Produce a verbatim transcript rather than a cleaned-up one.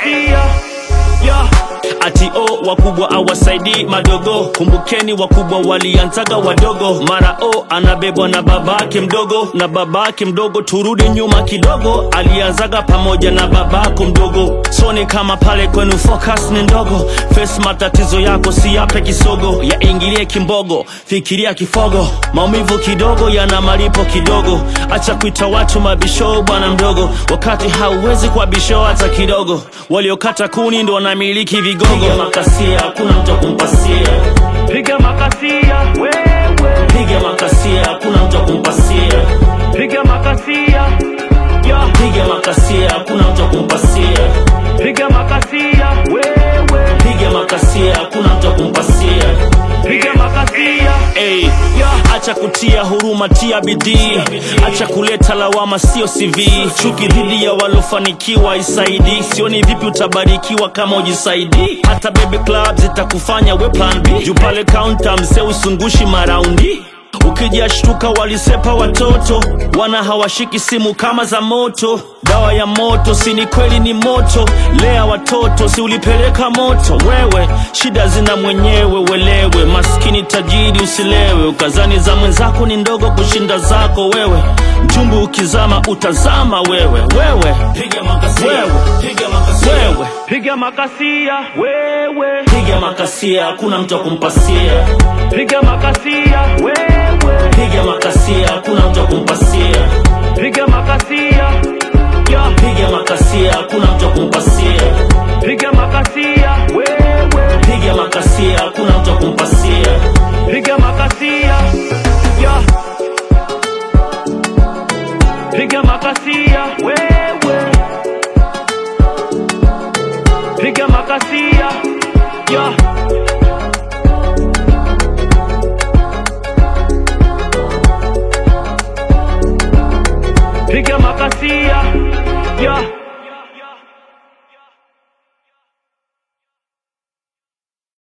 makasia, yeah. Ati o wakubwa awasaidi madogo, kumbukeni wakubwa walianzaga wadogo. Mara o anabebwa na babake mdogo, na babake mdogo turudi nyuma kidogo, alianzaga pamoja na babako mdogo. So ni kama pale kwenu focus ni ndogo, face matatizo yako si yape kisogo, ya ingilie kimbogo, fikiria kifogo, maumivu kidogo yana malipo kidogo. Acha kuita watu mabisho bwana mdogo, wakati hauwezi kwa bisho hata kidogo. Waliokata kuni ndo wanamiliki vigogo. Piga makasia, kuna mtu kumpasia. Piga makasia, wewe. Piga makasia, kuna mtu kumpasia. Piga makasia, yeah. Piga makasia, kuna mtu kumpasia. Piga makasia, wewe. Piga makasia, kuna mtu kumpasia. Piga makasia, hey, yeah. Acha kutia huruma, tia bidii. Acha kuleta lawama, sio C V. Chuki dhidi ya walofanikiwa isaidi. Sioni vipi utabarikiwa kama ujisaidi. Hata baby clubs itakufanya we plan B. Juu pale counter mse usungushi maraundi. Ukijashtuka walisepa watoto, wana hawashiki simu kama za moto. Dawa ya moto, si ni kweli ni moto. Lea watoto, si ulipeleka moto. Wewe, shida zina mwenyewe welewe. Maskini tajiri usilewe, ukazani za mwenzako ni ndogo kushinda zako wewe. Mchumbu ukizama utazama wewe. Wewe, piga makasia, wewe. Piga makasia, wewe. Piga makasia, wewe. Piga makasia, kuna mtu kumpasia. Piga makasia, wewe. Piga makasia, kuna mtu kumpasia. Piga makasia, yeah. Piga makasia, kuna mtu kumpasia. Piga makasia, wewe. Piga makasia, kuna mtu kumpasia. Piga makasia, yeah. Piga makasia, wewe. Piga makasia, yeah. Piga makasia, yeah.